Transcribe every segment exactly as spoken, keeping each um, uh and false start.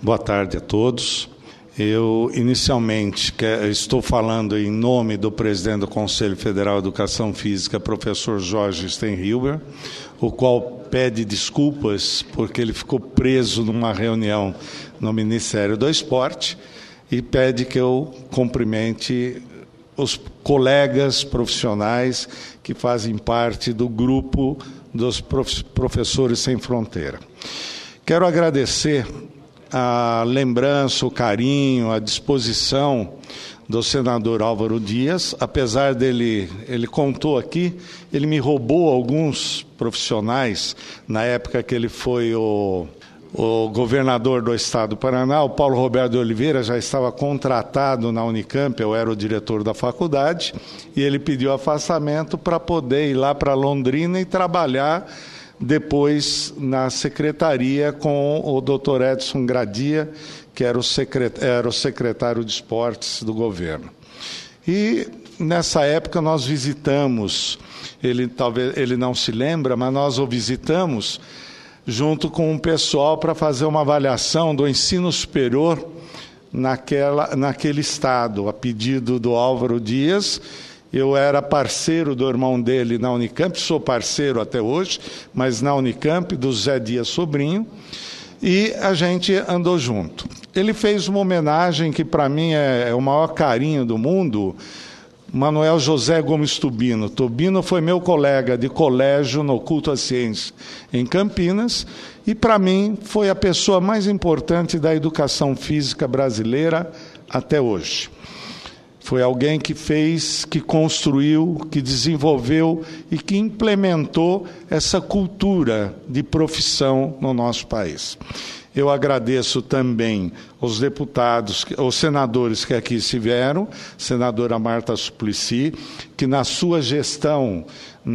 Boa tarde a todos. Eu, inicialmente, estou falando em nome do presidente do Conselho Federal de Educação Física, professor Jorge Steinhilber, o qual pede desculpas porque ele ficou preso numa reunião no Ministério do Esporte e pede que eu cumprimente os colegas profissionais que fazem parte do grupo dos Professores Sem Fronteira. Quero agradecer a lembrança, o carinho, a disposição do senador Álvaro Dias. Apesar dele, ele contou aqui, ele me roubou alguns profissionais na época que ele foi o, o governador do estado do Paraná. O Paulo Roberto de Oliveira já estava contratado na Unicamp, eu era o diretor da faculdade, e ele pediu afastamento para poder ir lá para Londrina e trabalhar depois na secretaria com o doutor Edson Gradia, que era o, secret... era o secretário de esportes do governo. E nessa época nós visitamos, ele talvez ele não se lembra, mas nós o visitamos junto com um pessoal para fazer uma avaliação do ensino superior naquela, naquele estado, a pedido do Álvaro Dias. Eu era parceiro do irmão dele na Unicamp, sou parceiro até hoje, mas na Unicamp, do Zé Dias Sobrinho, e a gente andou junto. Ele fez uma homenagem que, para mim, é o maior carinho do mundo, Manuel José Gomes Tubino. Tubino foi meu colega de colégio no Culto à Ciência em Campinas, e, para mim, foi a pessoa mais importante da educação física brasileira até hoje. Foi alguém que fez, que construiu, que desenvolveu e que implementou essa cultura de profissão no nosso país. Eu agradeço também os deputados, os senadores que aqui estiveram, senadora Marta Suplicy, que na sua gestão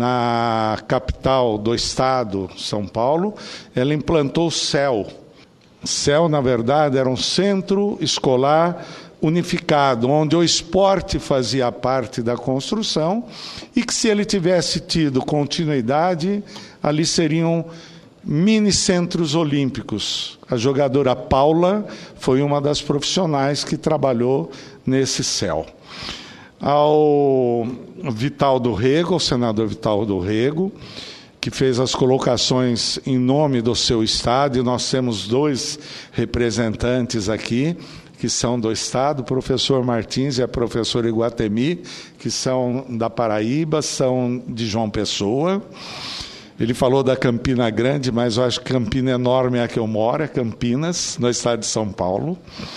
na capital do estado, São Paulo, ela implantou o C E L. C E L, na verdade, era um centro escolar unificado, onde o esporte fazia parte da construção e que, se ele tivesse tido continuidade, ali seriam mini centros olímpicos. A jogadora Paula foi uma das profissionais que trabalhou nesse C E L. Ao Vital do Rego, o senador Vital do Rego, que fez as colocações em nome do seu estado, e nós temos dois representantes aqui, que são do estado, o professor Martins e a professora Iguatemi, que são da Paraíba, são de João Pessoa. Ele falou da Campina Grande, mas eu acho que Campina enorme é a que eu moro, é Campinas, no estado de São Paulo.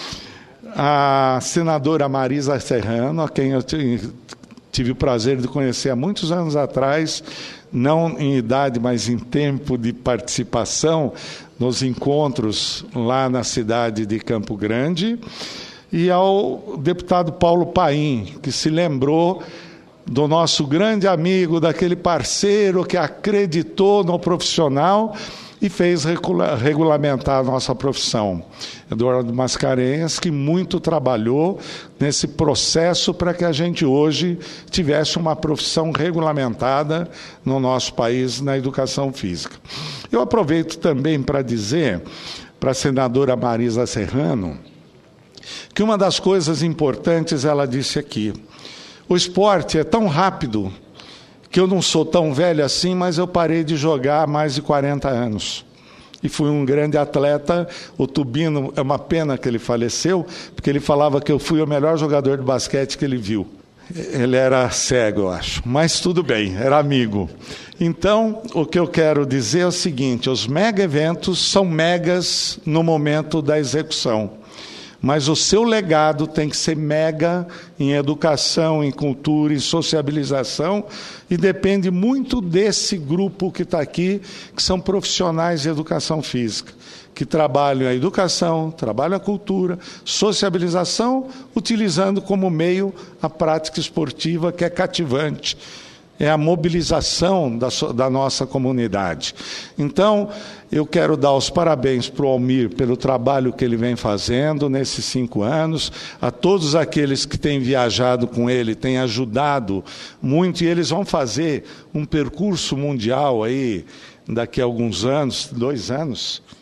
A senadora Marisa Serrano, a quem eu tive o prazer de conhecer há muitos anos atrás, não em idade, mas em tempo de participação nos encontros lá na cidade de Campo Grande, e ao deputado Paulo Paim, que se lembrou do nosso grande amigo, daquele parceiro que acreditou no profissional e fez regula- regulamentar a nossa profissão. Eduardo Mascarenhas, que muito trabalhou nesse processo para que a gente hoje tivesse uma profissão regulamentada no nosso país na educação física. Eu aproveito também para dizer para a senadora Marisa Serrano que uma das coisas importantes ela disse aqui: o esporte é tão rápido que eu não sou tão velho assim, mas eu parei de jogar há mais de quarenta anos. E fui um grande atleta. O Tubino, é uma pena que ele faleceu, porque ele falava que eu fui o melhor jogador de basquete que ele viu. Ele era cego, eu acho, mas tudo bem, era amigo. Então, o que eu quero dizer é o seguinte: os mega eventos são megas no momento da execução, mas o seu legado tem que ser mega em educação, em cultura, em sociabilização, e depende muito desse grupo que está aqui, que são profissionais de educação física, que trabalham a educação, trabalham a cultura, sociabilização, utilizando como meio a prática esportiva, que é cativante. É a mobilização da, da nossa comunidade. Então, eu quero dar os parabéns para o Almir pelo trabalho que ele vem fazendo nesses cinco anos, a todos aqueles que têm viajado com ele, têm ajudado muito, e eles vão fazer um percurso mundial aí daqui a alguns anos, dois anos,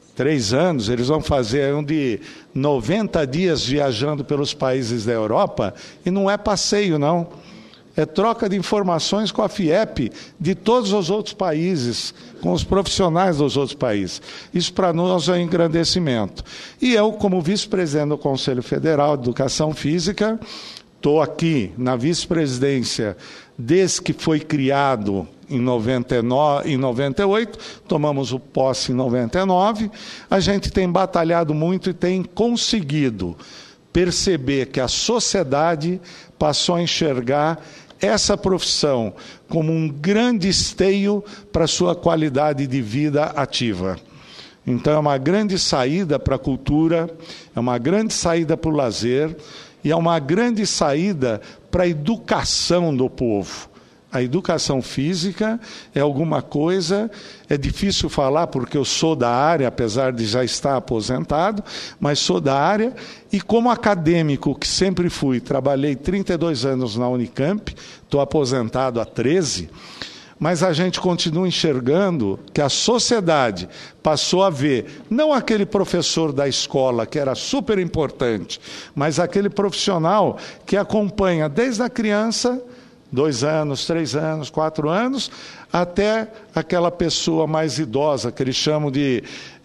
três anos, eles vão fazer um de noventa dias viajando pelos países da Europa, e não é passeio, não. É troca de informações com a FIEP de todos os outros países, com os profissionais dos outros países. Isso para nós é um engrandecimento. E eu, como vice-presidente do Conselho Federal de Educação Física, estou aqui na vice-presidência desde que foi criado em noventa e nove, em noventa e oito, tomamos o posse em noventa e nove, a gente tem batalhado muito e tem conseguido perceber que a sociedade passou a enxergar essa profissão como um grande esteio para a sua qualidade de vida ativa. Então é uma grande saída para a cultura, é uma grande saída para o lazer e é uma grande saída para a educação do povo. A educação física é alguma coisa, é difícil falar porque eu sou da área, apesar de já estar aposentado, mas sou da área e como acadêmico que sempre fui, trabalhei trinta e dois anos na Unicamp, estou aposentado há treze, mas a gente continua enxergando que a sociedade passou a ver, não aquele professor da escola, que era super importante, mas aquele profissional que acompanha desde a criança, dois anos, três anos, quatro anos, até aquela pessoa mais idosa, que eles chamam de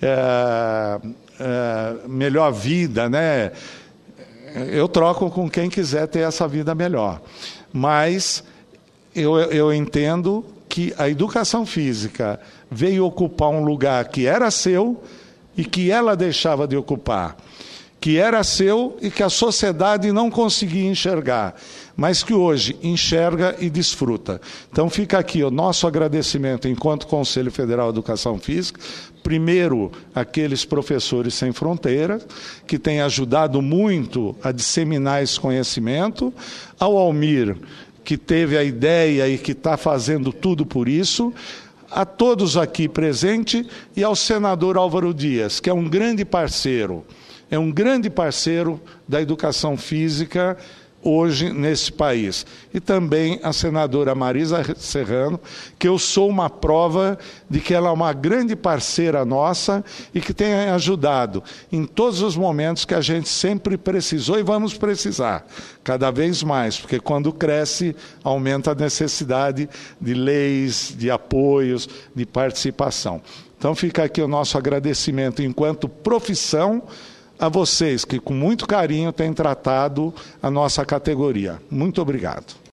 é, é, melhor vida, né? Eu troco com quem quiser ter essa vida melhor. Mas eu, eu entendo que a educação física veio ocupar um lugar que era seu e que ela deixava de ocupar, que era seu e que a sociedade não conseguia enxergar, mas que hoje enxerga e desfruta. Então fica aqui o nosso agradecimento enquanto Conselho Federal de Educação Física, primeiro aqueles professores sem fronteiras, que têm ajudado muito a disseminar esse conhecimento, ao Almir, que teve a ideia e que está fazendo tudo por isso, a todos aqui presentes e ao senador Álvaro Dias, que é um grande parceiro, é um grande parceiro da educação física hoje nesse país. E também a senadora Marisa Serrano, que eu sou uma prova de que ela é uma grande parceira nossa e que tem ajudado em todos os momentos que a gente sempre precisou e vamos precisar, cada vez mais, porque quando cresce, aumenta a necessidade de leis, de apoios, de participação. Então fica aqui o nosso agradecimento enquanto profissão a vocês que com muito carinho têm tratado a nossa categoria. Muito obrigado.